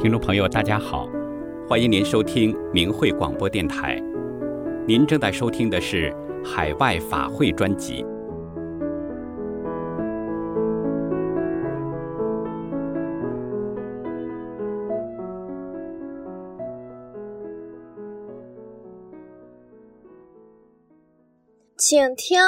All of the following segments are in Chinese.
听众朋友大家好，欢迎您收听明慧广播电台。您正在收听的是海外法会专辑。 请听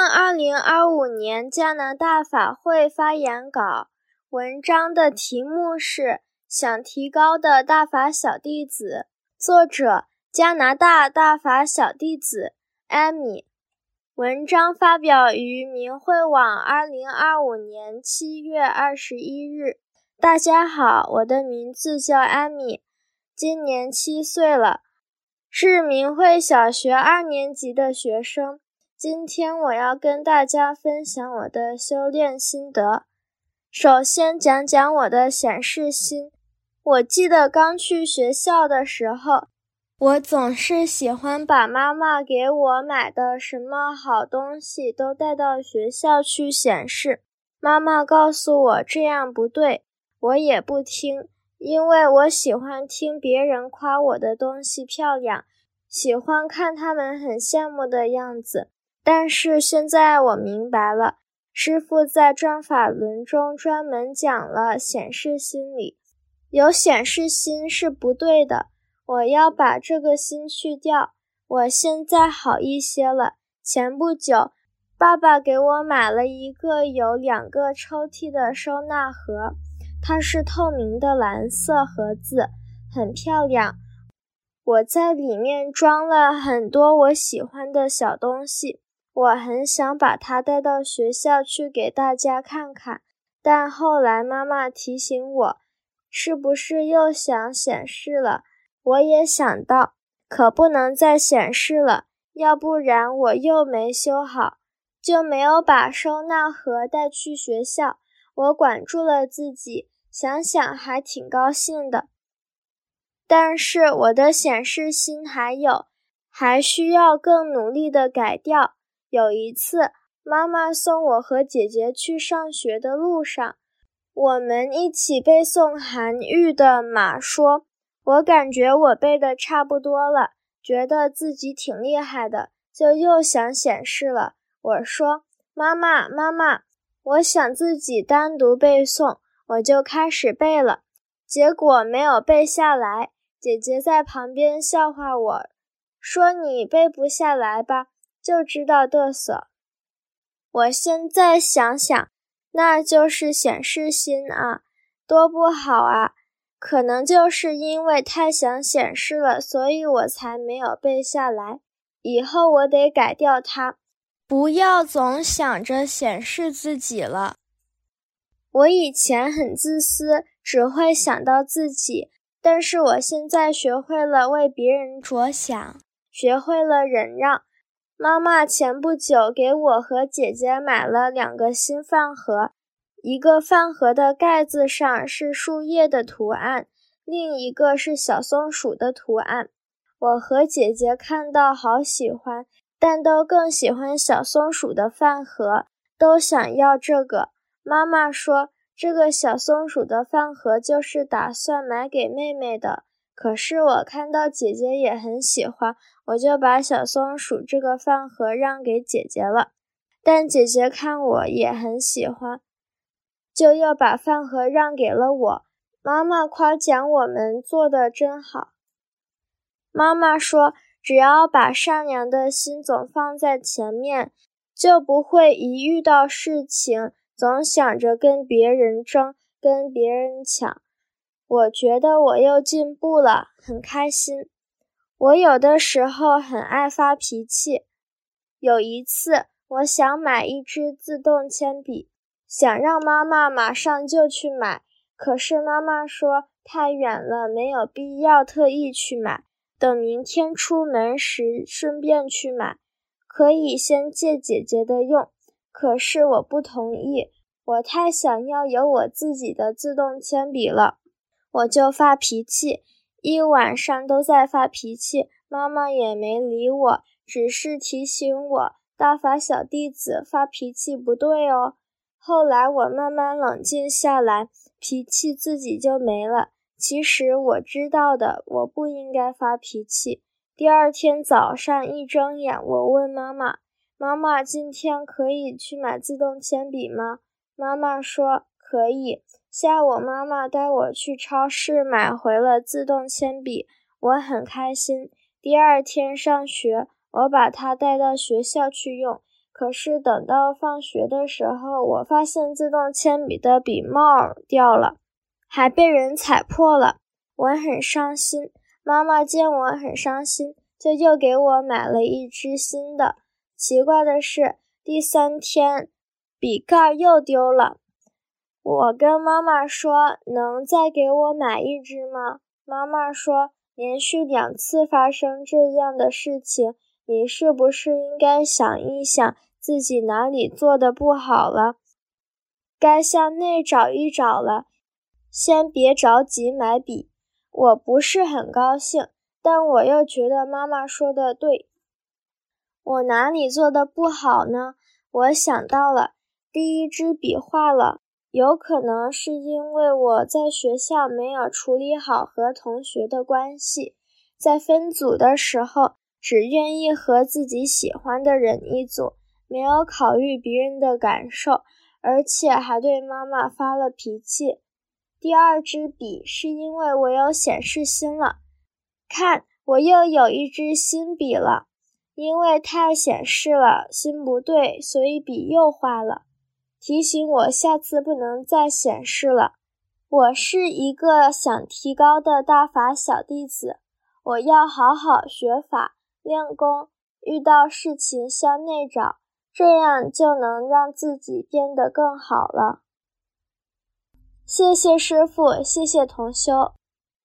2025年加拿大法会发言稿，文章的题目是想提高的大法小弟子，作者加拿大大法小弟子艾米。文章发表于明慧网2025年7月21日。大家好，我的名字叫艾米，今年7岁了，是明慧小学2年级的学生。今天我要跟大家分享我的修炼心得。首先讲讲我的显示心。我记得刚去学校的时候，我总是喜欢把妈妈给我买的什么好东西都带到学校去显示。妈妈告诉我这样不对，我也不听，因为我喜欢听别人夸我的东西漂亮，喜欢看他们很羡慕的样子。但是现在我明白了，师父在转法轮中专门讲了显示心理，有显示心是不对的，我要把这个心去掉。我现在好一些了。前不久，爸爸给我买了一个有2个抽屉的收纳盒，它是透明的蓝色盒子，很漂亮。我在里面装了很多我喜欢的小东西。我很想把它带到学校去给大家看看，但后来妈妈提醒我，是不是又想显示了？我也想到，可不能再显示了，要不然我又没修好，就没有把收纳盒带去学校。我管住了自己，想想还挺高兴的。但是我的显示心还需要更努力的改掉。有一次，妈妈送我和姐姐去上学的路上，我们一起背诵韩愈的《马说》，我感觉我背的差不多了，觉得自己挺厉害的，就又想显示了。我说，妈妈，我想自己单独背诵，我就开始背了，结果没有背下来，姐姐在旁边笑话我，说你背不下来吧，就知道嘚瑟。我现在想想，那就是显示心啊，多不好啊！可能就是因为太想显示了，所以我才没有背下来。以后我得改掉它，不要总想着显示自己了。我以前很自私，只会想到自己，但是我现在学会了为别人着想，学会了忍让。妈妈前不久给我和姐姐买了2个新饭盒，一个饭盒的盖子上是树叶的图案，另一个是小松鼠的图案。我和姐姐看到好喜欢，但都更喜欢小松鼠的饭盒，都想要这个。妈妈说，这个小松鼠的饭盒就是打算买给妹妹的。可是我看到姐姐也很喜欢，我就把小松鼠这个饭盒让给姐姐了。但姐姐看我也很喜欢，就又把饭盒让给了我。妈妈夸奖我们做得真好。妈妈说，只要把善良的心总放在前面，就不会一遇到事情总想着跟别人争，跟别人抢。我觉得我又进步了，很开心。我有的时候很爱发脾气。有一次，我想买一支自动铅笔，想让妈妈马上就去买，可是妈妈说太远了，没有必要特意去买，等明天出门时顺便去买，可以先借姐姐的用。可是我不同意，我太想要有我自己的自动铅笔了。我就发脾气，一晚上都在发脾气，妈妈也没理我，只是提醒我，大法小弟子发脾气不对哦。后来我慢慢冷静下来，脾气自己就没了， 其实我知道的，我不应该发脾气。第二天早上一睁眼，我问妈妈：“妈妈，今天可以去买自动铅笔吗？”妈妈说：“可以。”下午妈妈带我去超市买回了自动铅笔，我很开心。第二天上学，我把它带到学校去用。可是等到放学的时候，我发现自动铅笔的笔帽掉了，还被人踩破了，我很伤心。妈妈见我很伤心，就又给我买了一支新的。奇怪的是，第3天笔盖又丢了。我跟妈妈说，能再给我买一支吗？妈妈说，连续2次发生这样的事情，你是不是应该想一想自己哪里做的不好了？该向内找一找了，先别着急买笔。我不是很高兴，但我又觉得妈妈说的对。我哪里做的不好呢？我想到了，第一支笔坏了，有可能是因为我在学校没有处理好和同学的关系，在分组的时候只愿意和自己喜欢的人一组，没有考虑别人的感受，而且还对妈妈发了脾气。第二支笔是因为我有显示芯了，看，我又有一支新笔了。因为太显示了，芯不对，所以笔又坏了，提醒我下次不能再显示了。我是一个想提高的大法小弟子，我要好好学法，练功，遇到事情向内找，这样就能让自己变得更好了。谢谢师父，谢谢同修。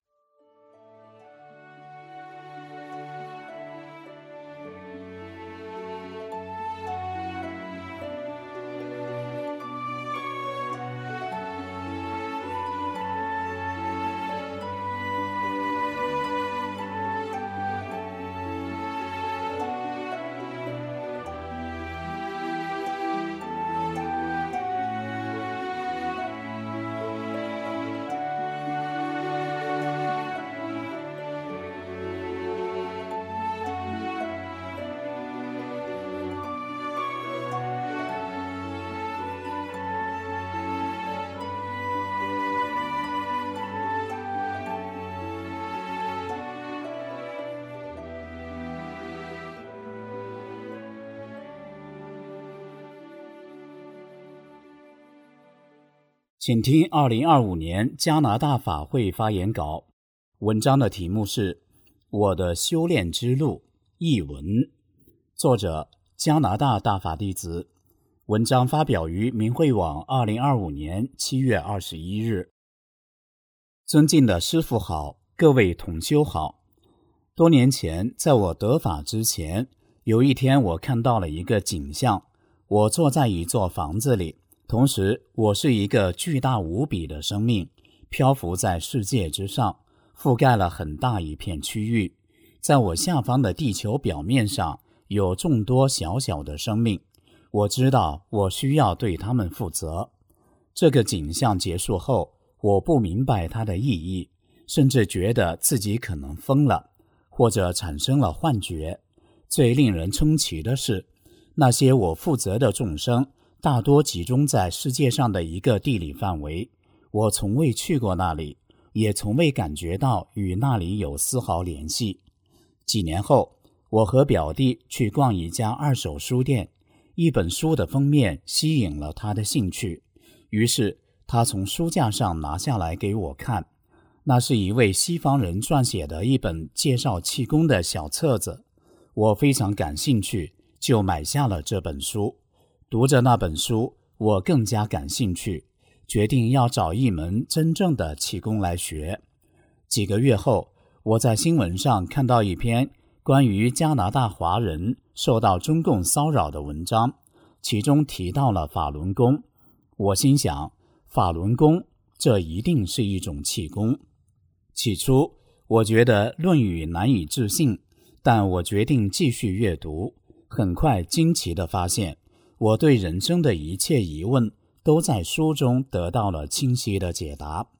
请听2025年加拿大法会发言稿，文章的题目是《我的修炼之路》译文，作者加拿大大法弟子，文章发表于明慧网2025年7月21日。尊敬的师父好，各位同修好。多年前，在我得法之前，有一天我看到了一个景象，我坐在一座房子里，同时我是一个巨大无比的生命，漂浮在世界之上，覆盖了很大一片区域。在我下方的地球表面上有众多小小的生命，我知道我需要对他们负责。这个景象结束后，我不明白它的意义，甚至觉得自己可能疯了，或者产生了幻觉。最令人称奇的是，那些我负责的众生大多集中在世界上的一个地理范围，我从未去过那里，也从未感觉到与那里有丝毫联系。几年后，我和表弟去逛一家二手书店，一本书的封面吸引了他的兴趣，于是他从书架上拿下来给我看。那是一位西方人撰写的一本介绍气功的小册子，我非常感兴趣，就买下了这本书。读着那本书，我更加感兴趣，决定要找一门真正的气功来学。几个月后，我在新闻上看到一篇关于加拿大华人受到中共骚扰的文章，其中提到了法轮功。我心想，法轮功，这一定是一种气功。起初，我觉得论语难以置信，但我决定继续阅读。很快惊奇地发现，我对人生的一切疑问都在书中得到了清晰的解答。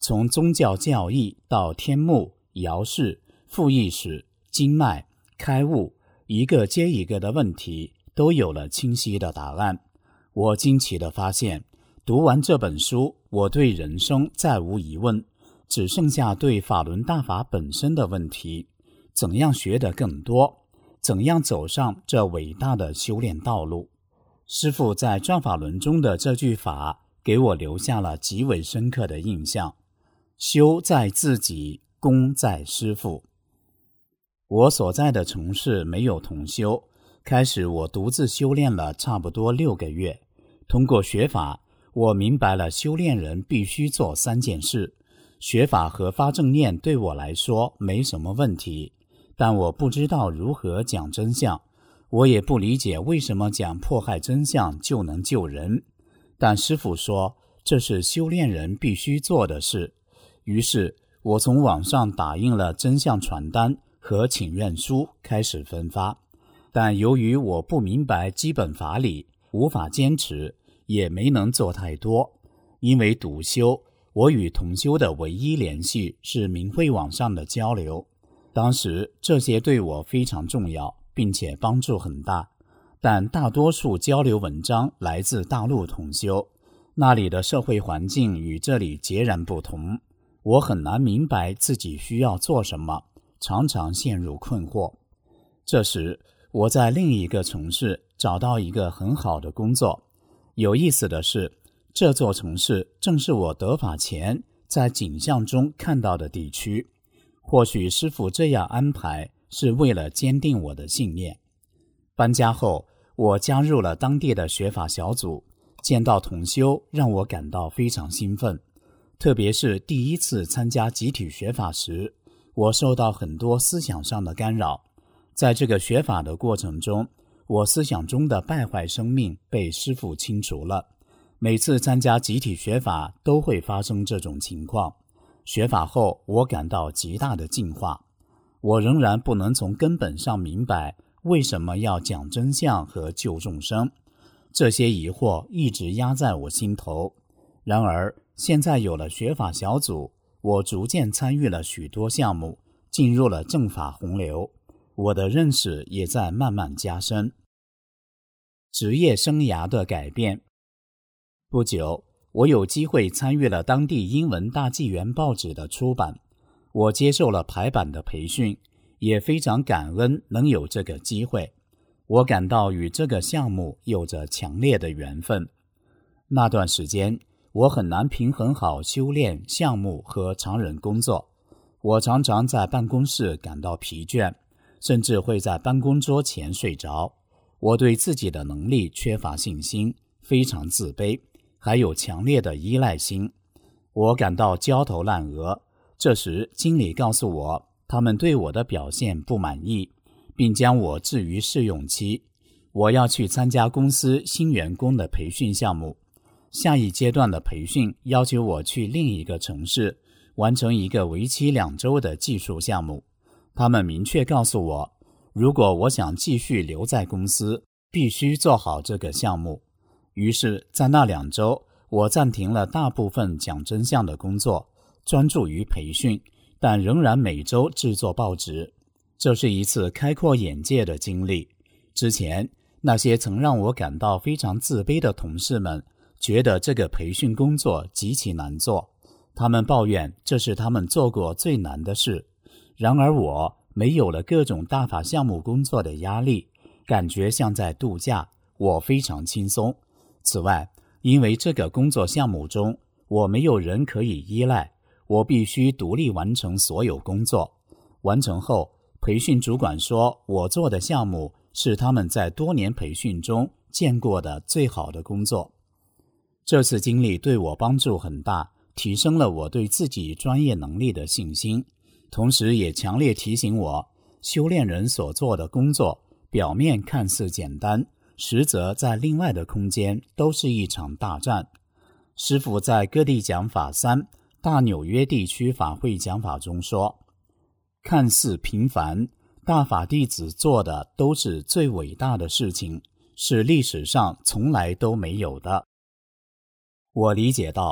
从宗教教义到天目、爻式、复意识、经脉、开悟，一个接一个的问题都有了清晰的答案。我惊奇地发现，读完这本书，我对人生再无疑问，只剩下对法轮大法本身的问题：怎样学得更多？怎样走上这伟大的修炼道路？师父在转法轮中的这句法给我留下了极为深刻的印象：修在自己，功在师父。我所在的城市没有同修，开始我独自修炼了差不多6个月。通过学法，我明白了修炼人必须做3件事。学法和发正念对我来说没什么问题，但我不知道如何讲真相，我也不理解为什么讲迫害真相就能救人。但师父说这是修炼人必须做的事，于是我从网上打印了真相传单和请愿书开始分发。但由于我不明白基本法理，无法坚持，也没能做太多。因为笃修，我与同修的唯一联系是明慧网上的交流，当时这些对我非常重要，并且帮助很大。但大多数交流文章来自大陆同修，那里的社会环境与这里截然不同，我很难明白自己需要做什么，常常陷入困惑。这时我在另一个城市找到一个很好的工作。有意思的是，这座城市正是我得法前在景象中看到的地区。或许师父这样安排是为了坚定我的信念。搬家后，我加入了当地的学法小组，见到同修让我感到非常兴奋。特别是第一次参加集体学法时，我受到很多思想上的干扰。在这个学法的过程中，我思想中的败坏生命被师父清除了。每次参加集体学法都会发生这种情况。学法后，我感到极大的进化。我仍然不能从根本上明白为什么要讲真相和救众生，这些疑惑一直压在我心头。然而现在有了学法小组，我逐渐参与了许多项目，进入了正法洪流，我的认识也在慢慢加深。职业生涯的改变。不久，我有机会参与了当地英文大纪元报纸的出版，我接受了排版的培训，也非常感恩能有这个机会。我感到与这个项目有着强烈的缘分。那段时间，我很难平衡好修炼、项目和常人工作。我常常在办公室感到疲倦，甚至会在办公桌前睡着。我对自己的能力缺乏信心，非常自卑，还有强烈的依赖心。我感到焦头烂额。这时经理告诉我，他们对我的表现不满意，并将我置于试用期。我要去参加公司新员工的培训项目。下一阶段的培训要求我去另一个城市，完成一个为期2周的技术项目。他们明确告诉我，如果我想继续留在公司，必须做好这个项目。于是在那2周，我暂停了大部分讲真相的工作，专注于培训，但仍然每周制作报纸。这是一次开阔眼界的经历。之前那些曾让我感到非常自卑的同事们觉得这个培训工作极其难做，他们抱怨这是他们做过最难的事。然而我没有了各种大法项目工作的压力，感觉像在度假，我非常轻松。此外，因为这个工作项目中我没有人可以依赖，我必须独立完成所有工作。完成后，培训主管说我做的项目是他们在多年培训中见过的最好的工作。这次经历对我帮助很大，提升了我对自己专业能力的信心，同时也强烈提醒我，修炼人所做的工作表面看似简单，实则在另外的空间都是一场大战。师父在各地讲法3大纽约地区法会讲法中说，看似平凡，大法弟子做的都是最伟大的事情，是历史上从来都没有的。我理解到，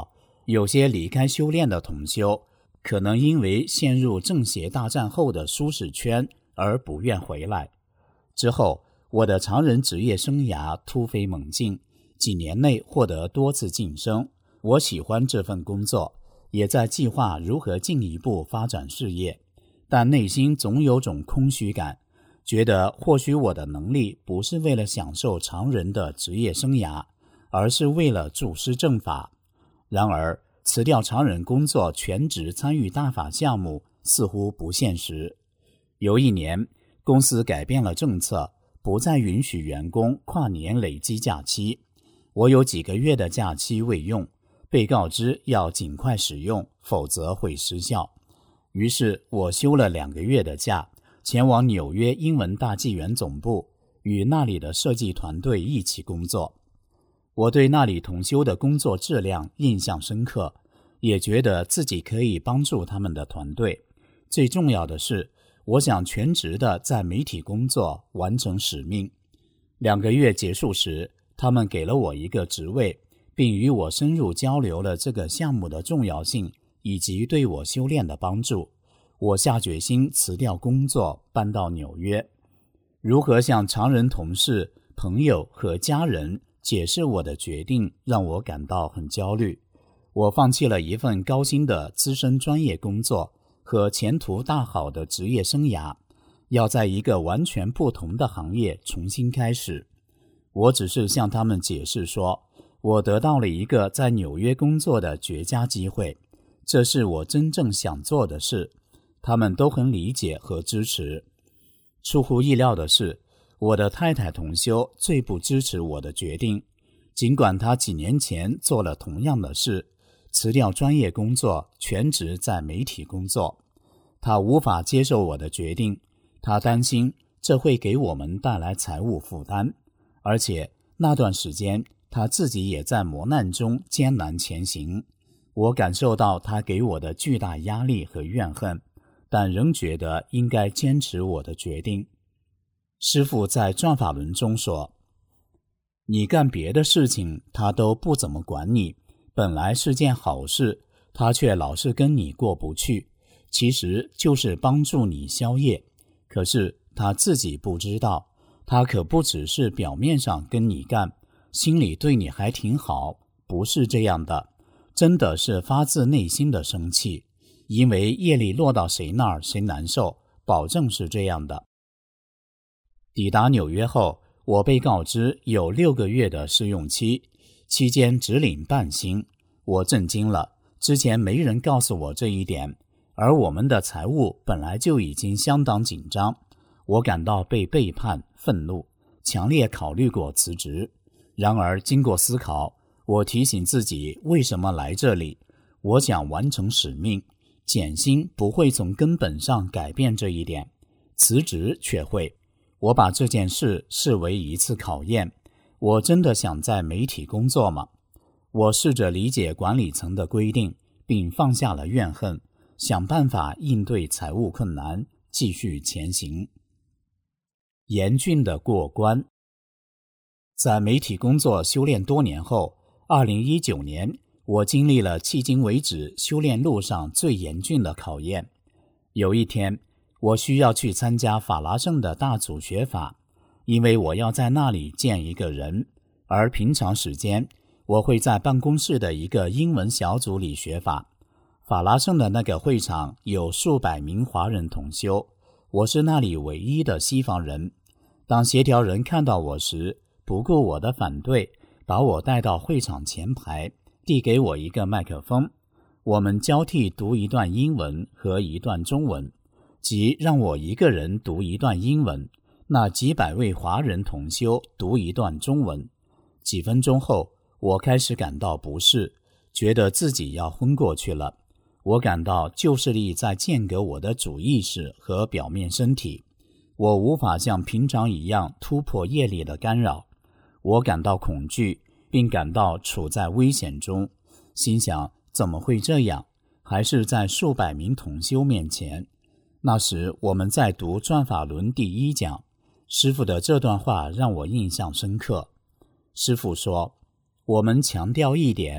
有些离开修炼的同修，可能因为陷入政协大战后的舒适圈而不愿回来。之后，我的常人职业生涯突飞猛进，几年内获得多次晋升。我喜欢这份工作，也在计划如何进一步发展事业，但内心总有种空虚感，觉得或许我的能力不是为了享受常人的职业生涯，而是为了助师正法。然而，辞掉常人工作全职参与大法项目似乎不现实。有一年，公司改变了政策，不再允许员工跨年累积假期。我有几个月的假期未用，被告知要尽快使用，否则会失效。于是我休了2个月的假，前往纽约英文大纪元总部，与那里的设计团队一起工作。我对那里同修的工作质量印象深刻，也觉得自己可以帮助他们的团队。最重要的是，我想全职的在媒体工作，完成使命。2个月结束时，他们给了我一个职位，并与我深入交流了这个项目的重要性以及对我修炼的帮助。我下决心辞掉工作，搬到纽约。如何向常人同事、朋友和家人解释我的决定，让我感到很焦虑。我放弃了一份高薪的资深专业工作和前途大好的职业生涯，要在一个完全不同的行业重新开始。我只是向他们解释说，我得到了一个在纽约工作的绝佳机会，这是我真正想做的事。他们都很理解和支持。出乎意料的是，我的太太同修最不支持我的决定，尽管她几年前做了同样的事，辞掉专业工作，全职在媒体工作。她无法接受我的决定，她担心这会给我们带来财务负担，而且那段时间她自己也在磨难中艰难前行。我感受到她给我的巨大压力和怨恨，但仍觉得应该坚持我的决定。师父在转法轮中说，你干别的事情他都不怎么管你，本来是件好事，他却老是跟你过不去，其实就是帮助你消业。可是他自己不知道，他可不只是表面上跟你干，心里对你还挺好，不是这样的，真的是发自内心的生气，因为业力落到谁那儿谁难受，保证是这样的。抵达纽约后，我被告知有6个月的试用期，期间只领半薪。我震惊了，之前没人告诉我这一点，而我们的财务本来就已经相当紧张。我感到被背叛、愤怒，强烈考虑过辞职。然而经过思考，我提醒自己为什么来这里，我想完成使命，减薪不会从根本上改变这一点，辞职却会。我把这件事视为一次考验，我真的想在媒体工作吗？我试着理解管理层的规定，并放下了怨恨，想办法应对财务困难，继续前行。严峻的过关。在媒体工作修炼多年后，2019年，我经历了迄今为止修炼路上最严峻的考验。有一天，我需要去参加法拉盛的大组学法，因为我要在那里见一个人，而平常时间我会在办公室的一个英文小组里学法。法拉盛的那个会场有数百名华人同修，我是那里唯一的西方人。当协调人看到我时，不顾我的反对，把我带到会场前排，递给我一个麦克风，我们交替读一段英文和一段中文，即让我一个人读一段英文，那几百位华人同修读一段中文。几分钟后，我开始感到不适，觉得自己要昏过去了。我感到旧势力在间隔我的主意识和表面身体，我无法像平常一样突破业力的干扰。我感到恐惧，并感到处在危险中，心想怎么会这样，还是在数百名同修面前。那时我们在读转法轮第1讲，师父的这段话让我印象深刻。师父说，我们强调一点，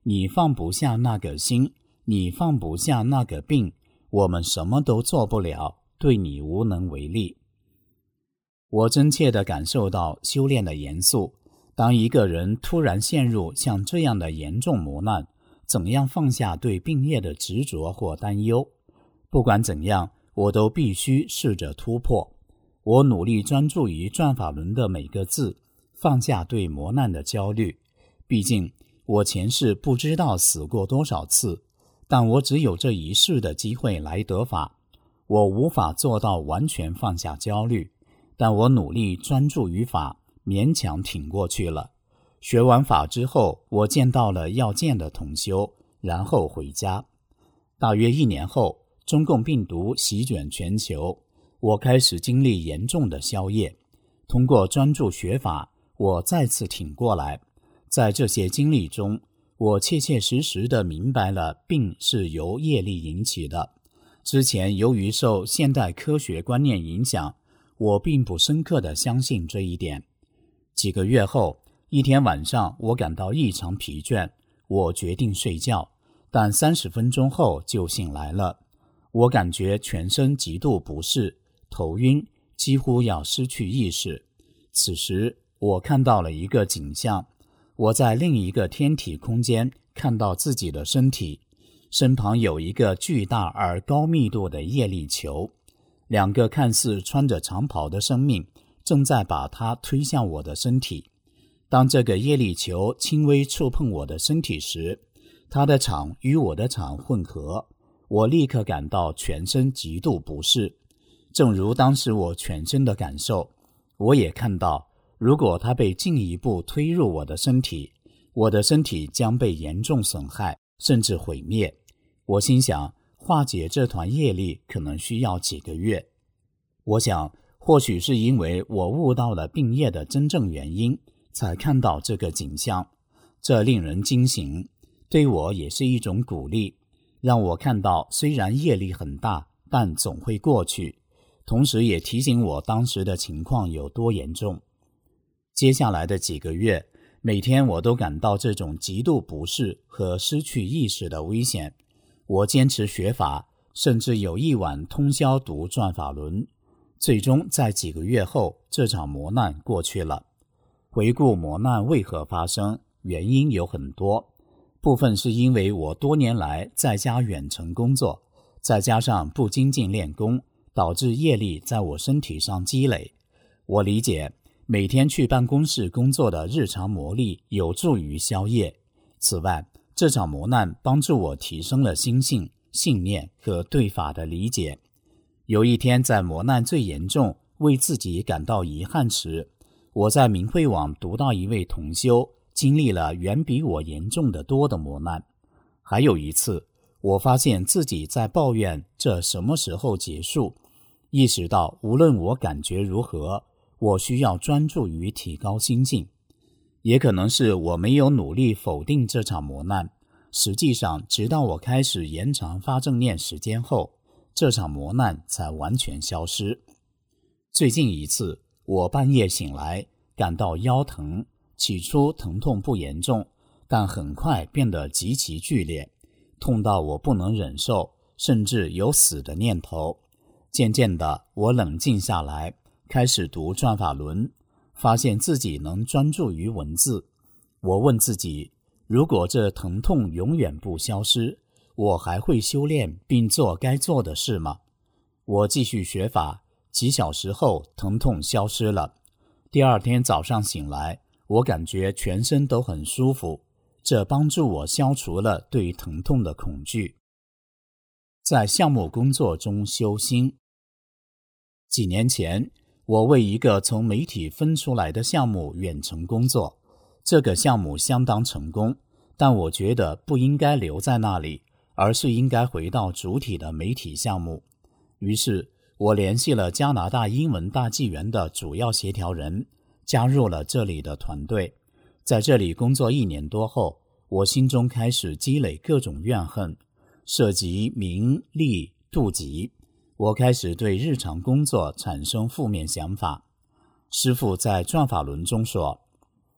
你放不下那个心，你放不下那个病，我们什么都做不了，对你无能为力。我真切地感受到修炼的严肃。当一个人突然陷入像这样的严重磨难，怎样放下对病业的执着或担忧？不管怎样，我都必须试着突破。我努力专注于转法轮的每个字，放下对磨难的焦虑。毕竟我前世不知道死过多少次，但我只有这一世的机会来得法。我无法做到完全放下焦虑，但我努力专注于法，勉强挺过去了。学完法之后，我见到了要见的同修，然后回家。大约1年后，中共病毒席卷全球，我开始经历严重的宵夜。通过专注学法，我再次挺过来。在这些经历中，我切切实实地明白了病是由业力引起的。之前由于受现代科学观念影响，我并不深刻地相信这一点。几个月后，一天晚上，我感到异常疲倦，我决定睡觉，但30分钟后就醒来了。我感觉全身极度不适，头晕，几乎要失去意识。此时，我看到了一个景象，我在另一个天体空间看到自己的身体，身旁有一个巨大而高密度的业力球，2个看似穿着长袍的生命正在把它推向我的身体。当这个业力球轻微触碰我的身体时，它的场与我的场混合，我立刻感到全身极度不适。正如当时我全身的感受，我也看到，如果它被进一步推入我的身体，我的身体将被严重损害，甚至毁灭。我心想，化解这团业力可能需要几个月。我想，或许是因为我悟到了病业的真正原因，才看到这个景象。这令人惊醒，对我也是一种鼓励，让我看到虽然业力很大，但总会过去，同时也提醒我当时的情况有多严重。接下来的几个月，每天我都感到这种极度不适和失去意识的危险。我坚持学法，甚至有一晚通宵读转法轮。最终在几个月后，这场磨难过去了。回顾磨难为何发生，原因有很多，部分是因为我多年来在家远程工作，再加上不精进练功，导致业力在我身体上积累。我理解每天去办公室工作的日常磨砺有助于消业。此外，这场磨难帮助我提升了心性、信念和对法的理解。有一天在磨难最严重，为自己感到遗憾时，我在明慧网读到一位同修经历了远比我严重的多的磨难。还有一次，我发现自己在抱怨这什么时候结束，意识到无论我感觉如何，我需要专注于提高心境。也可能是我没有努力否定这场磨难，实际上直到我开始延长发正念时间后，这场磨难才完全消失。最近一次，我半夜醒来，感到腰疼，起初疼痛不严重，但很快变得极其剧烈，痛到我不能忍受，甚至有死的念头。渐渐的，我冷静下来，开始读转法轮，发现自己能专注于文字。我问自己，如果这疼痛永远不消失，我还会修炼并做该做的事吗？我继续学法，几小时后疼痛消失了。第二天早上醒来，我感觉全身都很舒服，这帮助我消除了对疼痛的恐惧。在项目工作中修心。几年前，我为一个从媒体分出来的项目远程工作，这个项目相当成功，但我觉得不应该留在那里，而是应该回到主体的媒体项目。于是我联系了加拿大英文大纪元的主要协调人，加入了这里的团队。在这里工作1年多后，我心中开始积累各种怨恨，涉及名利妒忌。我开始对日常工作产生负面想法。师父在转法轮中说，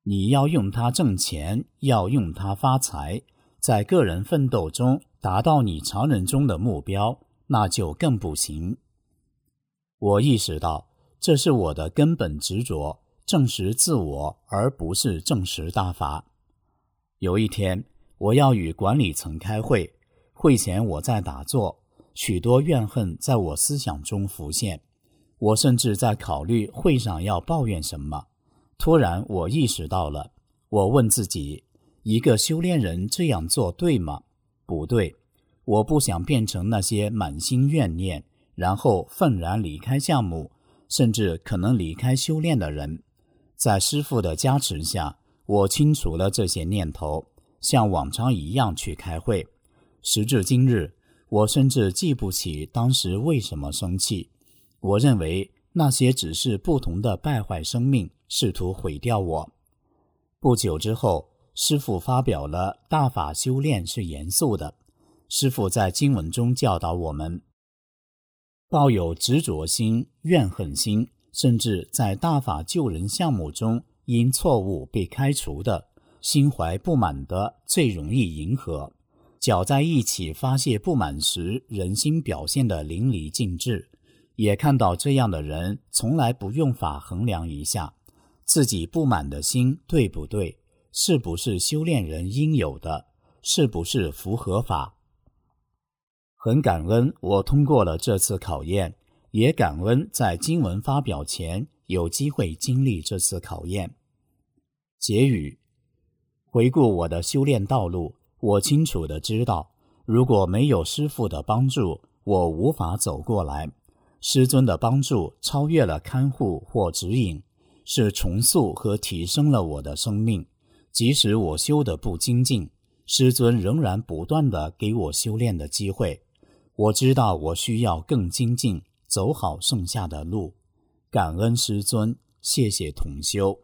你要用它挣钱，要用它发财，在个人奋斗中达到你常人中的目标，那就更不行。我意识到，这是我的根本执着，证实自我，而不是证实大法。有一天，我要与管理层开会，会前我在打坐，许多怨恨在我思想中浮现，我甚至在考虑会上要抱怨什么。突然我意识到了，我问自己，一个修炼人这样做对吗？不对，我不想变成那些满心怨念，然后愤然离开项目，甚至可能离开修炼的人。在师父的加持下，我清除了这些念头，像往常一样去开会。时至今日，我甚至记不起当时为什么生气。我认为那些只是不同的败坏生命，试图毁掉我。不久之后，师父发表了大法修炼是严肃的。师父在经文中教导我们，抱有执着心、怨恨心，甚至在大法救人项目中因错误被开除的，心怀不满的最容易迎合。搅在一起发泄不满时，人心表现得淋漓尽致。也看到这样的人从来不用法衡量一下自己不满的心对不对，是不是修炼人应有的，是不是符合法。很感恩我通过了这次考验，也感恩在经文发表前有机会经历这次考验。结语：回顾我的修炼道路，我清楚地知道，如果没有师父的帮助，我无法走过来。师尊的帮助超越了看护或指引，是重塑和提升了我的生命。即使我修得不精进，师尊仍然不断地给我修炼的机会。我知道我需要更精进，走好剩下的路。感恩师尊，谢谢同修。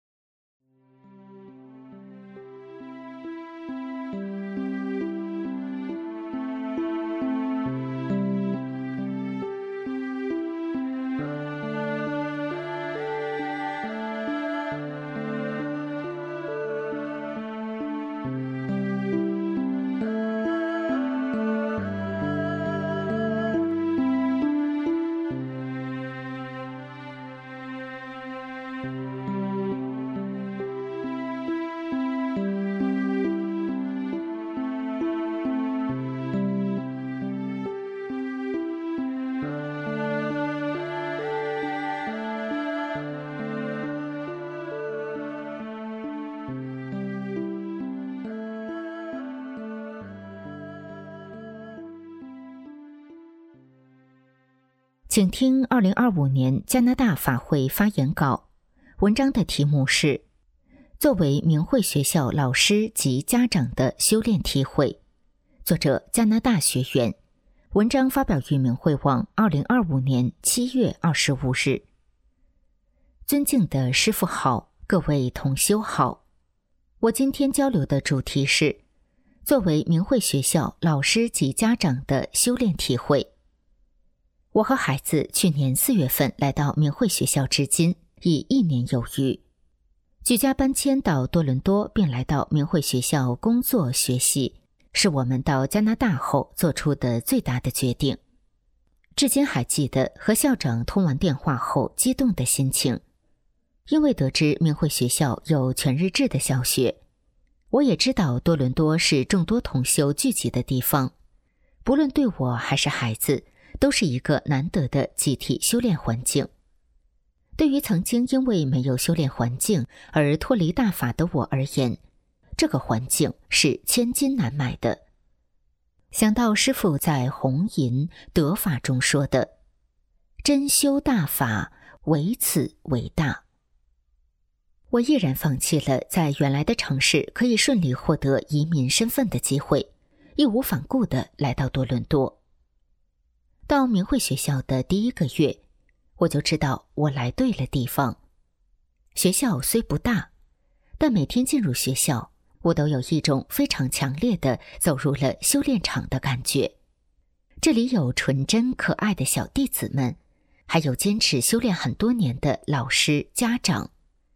请听2025年加拿大法会发言稿，文章的题目是作为明慧学校老师及家长的修炼体会，作者加拿大学员，文章发表于明慧网2025年7月25日。尊敬的师父好，各位同修好，我今天交流的主题是作为明慧学校老师及家长的修炼体会。我和孩子去年4月份来到明慧学校，至今已1年有余。举家搬迁到多伦多，并来到明慧学校工作学习，是我们到加拿大后做出的最大的决定。至今还记得和校长通完电话后激动的心情，因为得知明慧学校有全日制的小学，我也知道多伦多是众多同修聚集的地方，不论对我还是孩子，都是一个难得的集体修炼环境。对于曾经因为没有修炼环境而脱离大法的我而言，这个环境是千金难买的。想到师父在红银得法中说的，真修大法，唯此为大。我毅然放弃了在原来的城市可以顺利获得移民身份的机会，义无反顾地来到多伦多。到明慧学校的第1个月，我就知道我来对了地方。学校虽不大，但每天进入学校，我都有一种非常强烈的走入了修炼场的感觉。这里有纯真可爱的小弟子们，还有坚持修炼很多年的老师、家长。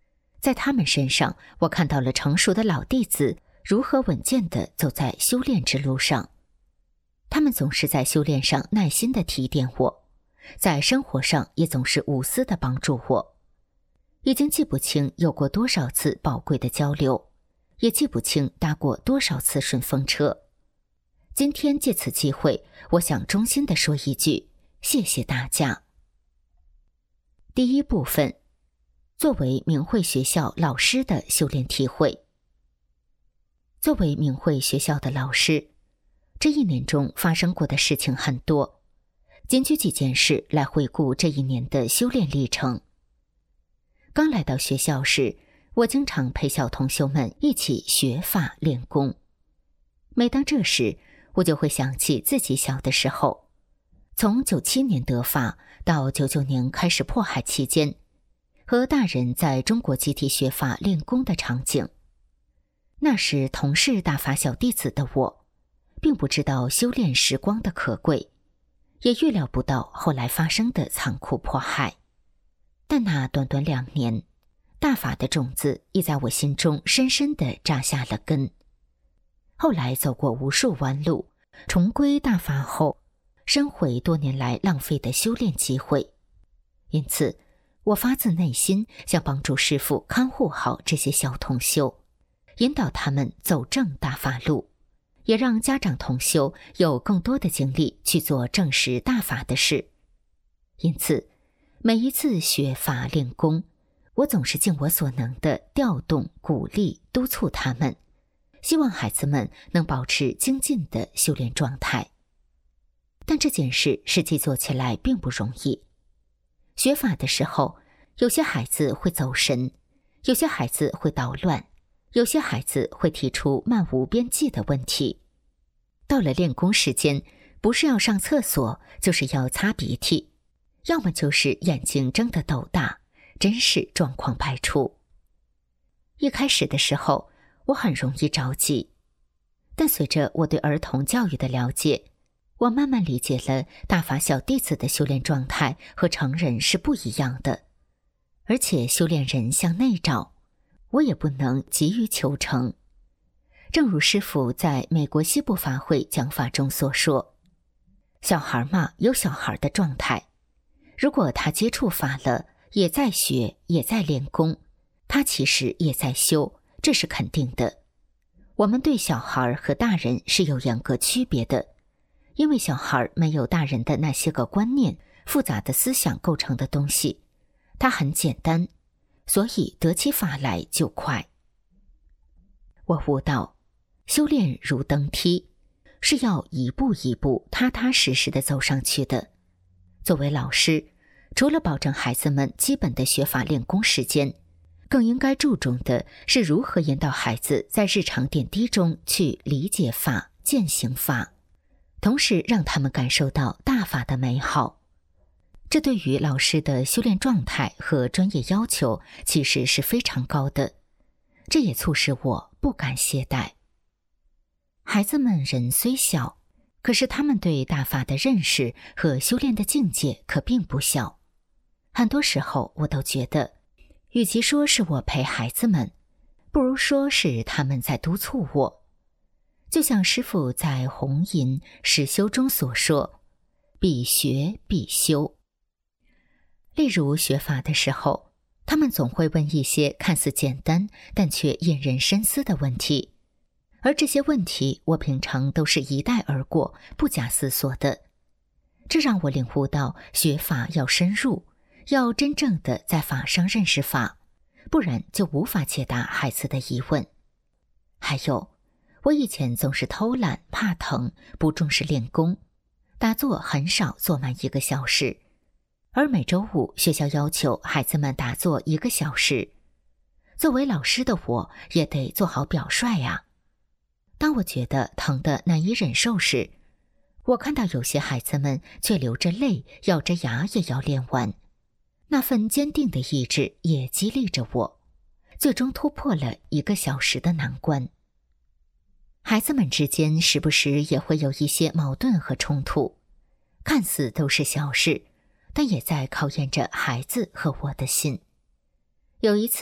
在他们身上，我看到了成熟的老弟子如何稳健地走在修炼之路上。他们总是在修炼上耐心地提点我，在生活上也总是无私地帮助我。已经记不清有过多少次宝贵的交流，也记不清搭过多少次顺风车。今天借此机会，我想衷心地说一句，谢谢大家。第一部分，作为明慧学校老师的修炼体会。作为明慧学校的老师，这一年中发生过的事情很多，仅举几件事来回顾这一年的修炼历程。刚来到学校时，我经常陪小同修们一起学法练功。每当这时，我就会想起自己小的时候，从97年得法到99年开始迫害期间，和大人在中国集体学法练功的场景。那时同是大法小弟子的我，并不知道修炼时光的可贵，也预料不到后来发生的残酷迫害。但那短短2年，大法的种子已在我心中深深地扎下了根。后来走过无数弯路，重归大法后，深悔多年来浪费的修炼机会。因此，我发自内心想帮助师父看护好这些小同修，引导他们走正大法路，也让家长同修有更多的精力去做正实大法的事。因此，每一次学法练功，我总是尽我所能地调动、鼓励、督促他们，希望孩子们能保持精进的修炼状态。但这件事实际做起来并不容易。学法的时候，有些孩子会走神，有些孩子会捣乱，有些孩子会提出漫无边际的问题。到了练功时间，不是要上厕所，就是要擦鼻涕，要么就是眼睛睁得斗大，真是状况百出。一开始的时候，我很容易着急，但随着我对儿童教育的了解，我慢慢理解了大法小弟子的修炼状态和成人是不一样的。而且修炼人向内找，我也不能急于求成。正如师父在美国西部法会讲法中所说，小孩嘛，有小孩的状态，如果他接触法了，也在学，也在练功，他其实也在修，这是肯定的。我们对小孩和大人是有严格区别的，因为小孩没有大人的那些个观念、复杂的思想构成的东西，它很简单，所以得起法来就快。我悟道，修炼如登梯，是要一步一步踏踏实实地走上去的。作为老师，除了保证孩子们基本的学法练功时间，更应该注重的是如何引导孩子在日常点滴中去理解法、践行法，同时让他们感受到大法的美好。这对于老师的修炼状态和专业要求其实是非常高的，这也促使我不敢懈怠。孩子们人虽小，可是他们对大法的认识和修炼的境界可并不小。很多时候我都觉得，与其说是我陪孩子们，不如说是他们在督促我。就像师父在红银实修中所说，必学必修。例如学法的时候，他们总会问一些看似简单但却引人深思的问题，而这些问题我平常都是一带而过，不假思索的。这让我领悟到学法要深入，要真正的在法上认识法，不然就无法解答孩子的疑问。还有，我以前总是偷懒、怕疼，不重视练功，打坐很少坐满1个小时，而每周5学校要求孩子们打坐1个小时。作为老师的我也得做好表率啊。当我觉得疼得难以忍受时，我看到有些孩子们却流着泪，咬着牙也要练完。那份坚定的意志也激励着我，最终突破了1个小时的难关。孩子们之间时不时也会有一些矛盾和冲突，看似都是小事，但也在考验着孩子和我的心。有一次，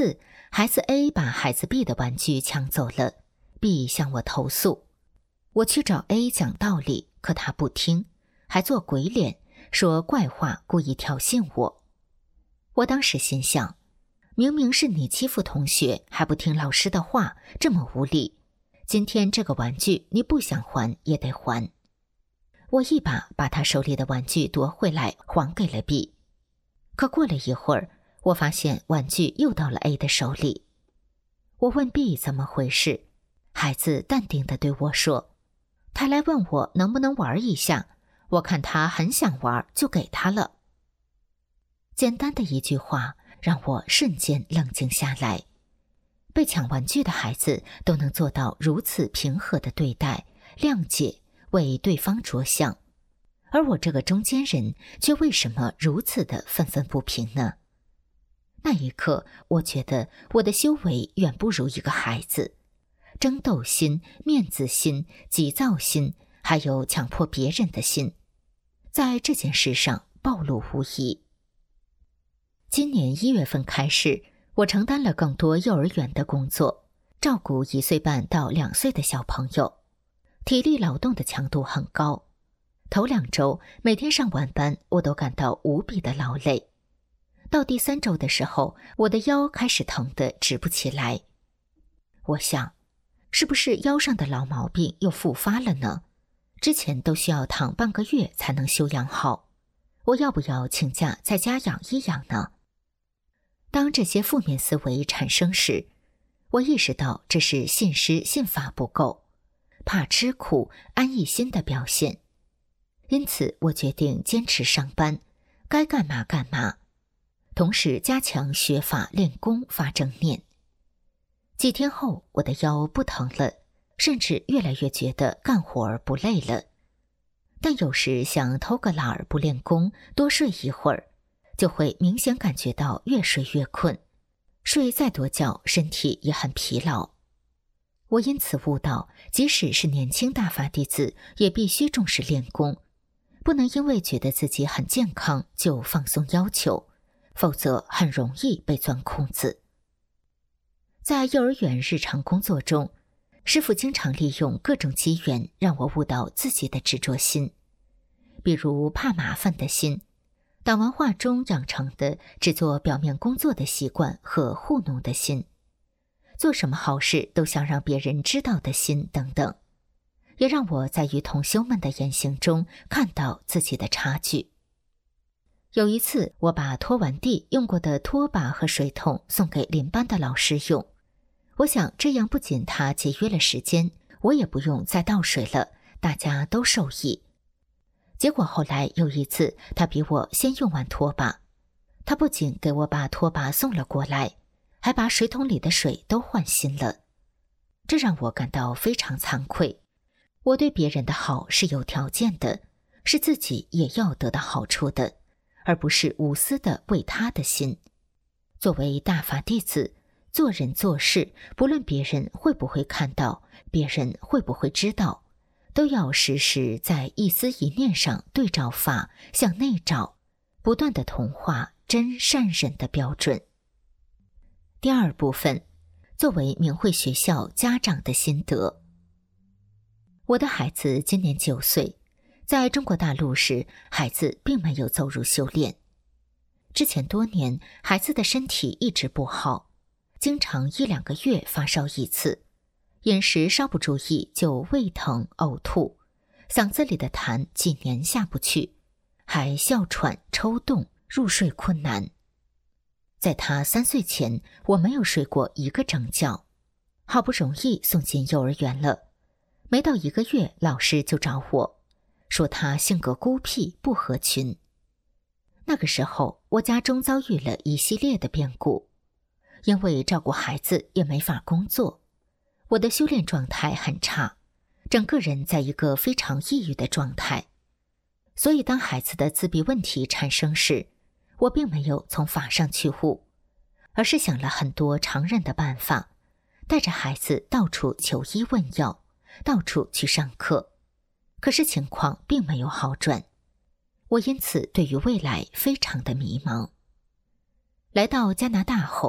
孩子 A 把孩子 B 的玩具抢走了， B 向我投诉。我去找 A 讲道理，可他不听，还做鬼脸，说怪话，故意挑衅我。我当时心想，明明是你欺负同学，还不听老师的话，这么无理。今天这个玩具你不想还也得还。我一把他手里的玩具夺回来，还给了 B。可过了一会儿，我发现玩具又到了 A 的手里。我问 B 怎么回事，孩子淡定地对我说，他来问我能不能玩一下，我看他很想玩，就给他了。简单的一句话让我瞬间冷静下来。被抢玩具的孩子都能做到如此平和的对待、谅解，为对方着想，而我这个中间人却为什么如此的愤愤不平呢？那一刻，我觉得我的修为远不如一个孩子，争斗心、面子心、急躁心，还有强迫别人的心，在这件事上暴露无遗。今年1月份开始，我承担了更多幼儿园的工作，照顾1岁半到2岁的小朋友，体力劳动的强度很高。头2周每天上晚班，我都感到无比的劳累。到第3周的时候，我的腰开始疼得直不起来。我想，是不是腰上的老毛病又复发了呢？之前都需要躺半个月才能休养好，我要不要请假在家养一养呢？当这些负面思维产生时，我意识到这是信师信法不够，怕吃苦安逸心的表现。因此我决定坚持上班，该干嘛干嘛，同时加强学法练功发正念。几天后，我的腰不疼了，甚至越来越觉得干活儿不累了。但有时想偷个懒儿不练功，多睡一会儿，就会明显感觉到越睡越困，睡再多觉，身体也很疲劳。我因此悟到，即使是年轻大法弟子，也必须重视练功，不能因为觉得自己很健康就放松要求，否则很容易被钻空子。在幼儿园日常工作中，师父经常利用各种机缘让我悟到自己的执着心，比如怕麻烦的心，党文化中养成的只做表面工作的习惯和糊弄的心，做什么好事都想让别人知道的心等等，也让我在与同修们的言行中看到自己的差距。有一次，我把拖完地用过的拖把和水桶送给邻班的老师用，我想这样不仅他节约了时间，我也不用再倒水了，大家都受益。结果后来有一次，他比我先用完拖把，他不仅给我把拖把送了过来，还把水桶里的水都换新了。这让我感到非常惭愧。我对别人的好是有条件的，是自己也要得到好处的，而不是无私的为他的心。作为大法弟子，做人做事，不论别人会不会看到，别人会不会知道，都要时时在一思一念上对照法，向内照，不断的同化真善忍的标准。第2部分，作为明慧学校家长的心得。我的孩子今年9岁，在中国大陆时，孩子并没有走入修炼。之前多年，孩子的身体一直不好，经常1-2个月发烧一次，饮食稍不注意就胃疼、呕吐，嗓子里的痰几年下不去，还哮喘、抽动，入睡困难。在他3岁前，我没有睡过1个整觉，好不容易送进幼儿园了，没到1个月，老师就找我，说他性格孤僻，不合群。那个时候，我家中遭遇了一系列的变故，因为照顾孩子也没法工作，我的修炼状态很差，整个人在一个非常抑郁的状态。所以当孩子的自闭问题产生时，我并没有从法上去悟，而是想了很多常人的办法，带着孩子到处求医问药，到处去上课，可是情况并没有好转。我因此对于未来非常的迷茫。来到加拿大后，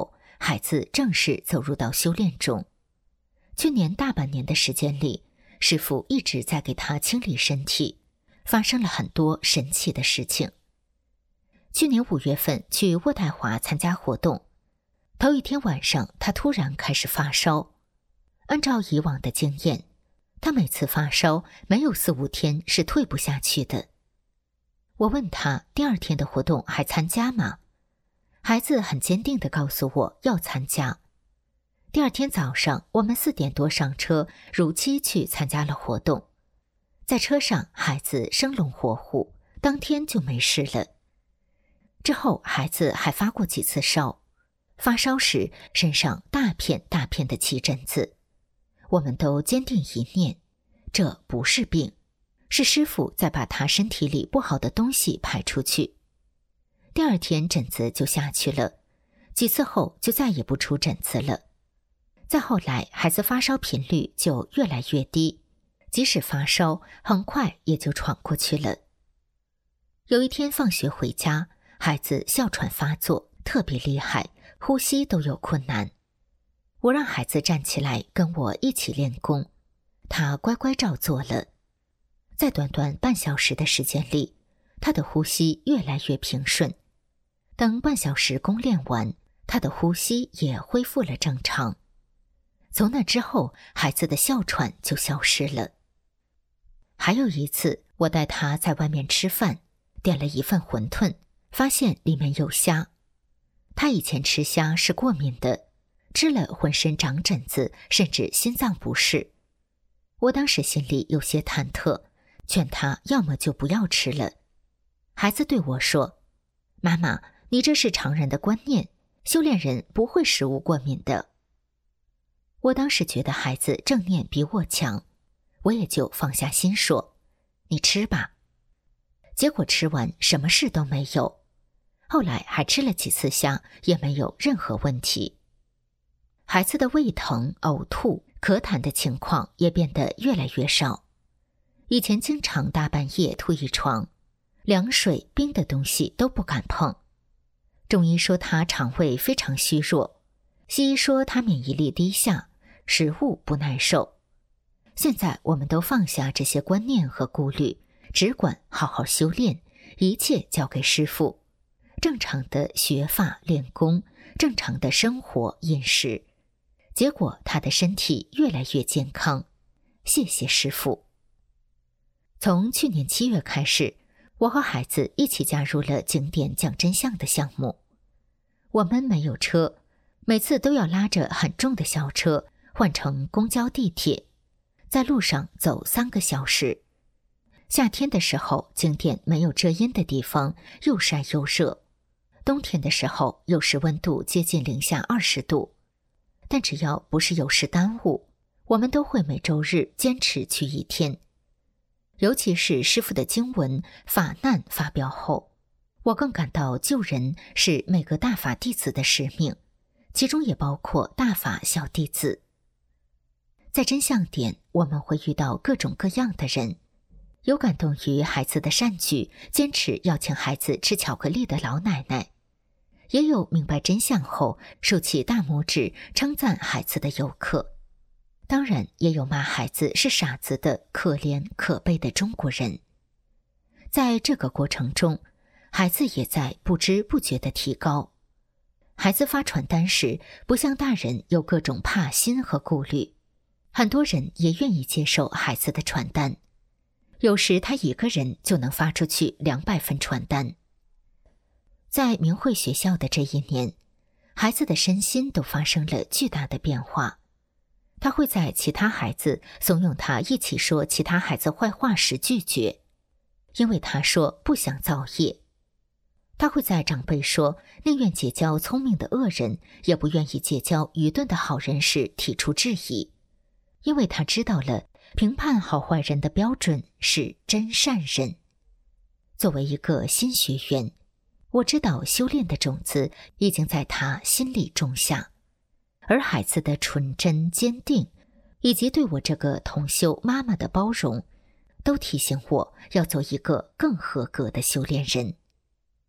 孩子正式走入到修炼中。去年大半年的时间里，师父一直在给他清理身体，发生了很多神奇的事情。去年5月份去渥太华参加活动，头一天晚上他突然开始发烧。按照以往的经验，他每次发烧没有4、5天是退不下去的。我问他第2天的活动还参加吗？孩子很坚定地告诉我要参加。第2天早上，我们4点多上车，如期去参加了活动。在车上，孩子生龙活虎，当天就没事了。之后，孩子还发过几次烧，发烧时身上大片大片的起疹子。我们都坚定一念，这不是病，是师父在把他身体里不好的东西排出去。第2天疹子就下去了，几次后就再也不出疹子了。再后来，孩子发烧频率就越来越低，即使发烧，很快也就喘过去了。有一天放学回家，孩子哮喘发作，特别厉害，呼吸都有困难。我让孩子站起来跟我一起练功，他乖乖照做了。在短短半小时的时间里，他的呼吸越来越平顺。等半小时功练完，他的呼吸也恢复了正常。从那之后，孩子的哮喘就消失了。还有一次，我带他在外面吃饭，点了一份馄饨，发现里面有虾。他以前吃虾是过敏的，吃了浑身长疹子，甚至心脏不适。我当时心里有些忐忑，劝他要么就不要吃了。孩子对我说：“妈妈，你这是常人的观念，修炼人不会食物过敏的。”我当时觉得孩子正念比我强，我也就放下心说：“你吃吧。”结果吃完什么事都没有，后来还吃了几次虾，也没有任何问题。孩子的胃疼、呕吐、咳痰的情况也变得越来越少。以前经常大半夜吐一床，凉水、冰的东西都不敢碰。中医说他肠胃非常虚弱，西医说他免疫力低下，食物不耐受。现在我们都放下这些观念和顾虑，只管好好修炼，一切交给师父。正常的学法练功，正常的生活饮食，结果他的身体越来越健康。谢谢师父。从去年7月开始，我和孩子一起加入了景点讲真相的项目。我们没有车，每次都要拉着很重的校车换乘公交地铁，在路上走3个小时。夏天的时候，景点没有遮阴的地方，又晒又热。冬天的时候，有时温度接近-20度。但只要不是有事耽误，我们都会每周日坚持去1天。尤其是师父的经文法难发表后，我更感到救人是每个大法弟子的使命，其中也包括大法小弟子。在真相点，我们会遇到各种各样的人，有感动于孩子的善举，坚持要请孩子吃巧克力的老奶奶，也有明白真相后竖起大拇指称赞孩子的游客。当然也有骂孩子是傻子的可怜可悲的中国人。在这个过程中，孩子也在不知不觉地提高。孩子发传单时，不像大人有各种怕心和顾虑，很多人也愿意接受孩子的传单。有时他一个人就能发出去200份传单。在明慧学校的这1年，孩子的身心都发生了巨大的变化。他会在其他孩子怂恿他一起说其他孩子坏话时拒绝，因为他说不想造业。他会在长辈说宁愿结交聪明的恶人，也不愿意结交愚钝的好人时提出质疑，因为他知道了评判好坏人的标准是真善人。作为一个新学员，我知道修炼的种子已经在他心里种下，而孩子的纯真坚定，以及对我这个同修妈妈的包容，都提醒我要做一个更合格的修炼人。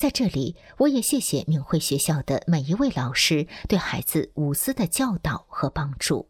在这里，我也谢谢明慧学校的每一位老师对孩子无私的教导和帮助。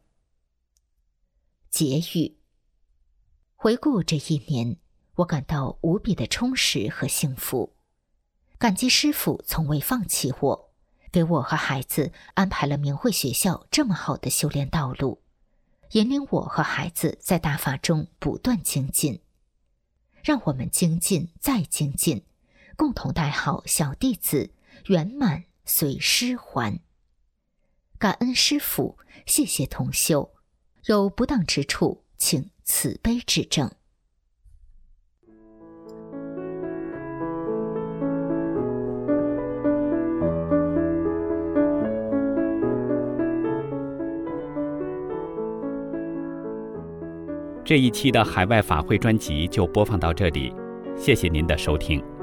结语。回顾这一年，我感到无比的充实和幸福，感激师父从未放弃我，给我和孩子安排了明慧学校这么好的修炼道路，引领我和孩子在大法中不断精进。让我们精进再精进，共同带好小弟子，圆满随师还。感恩师父，谢谢同修，有不当之处，请慈悲指正。 这一期的海外法会专辑就播放到这里，谢谢您的收听。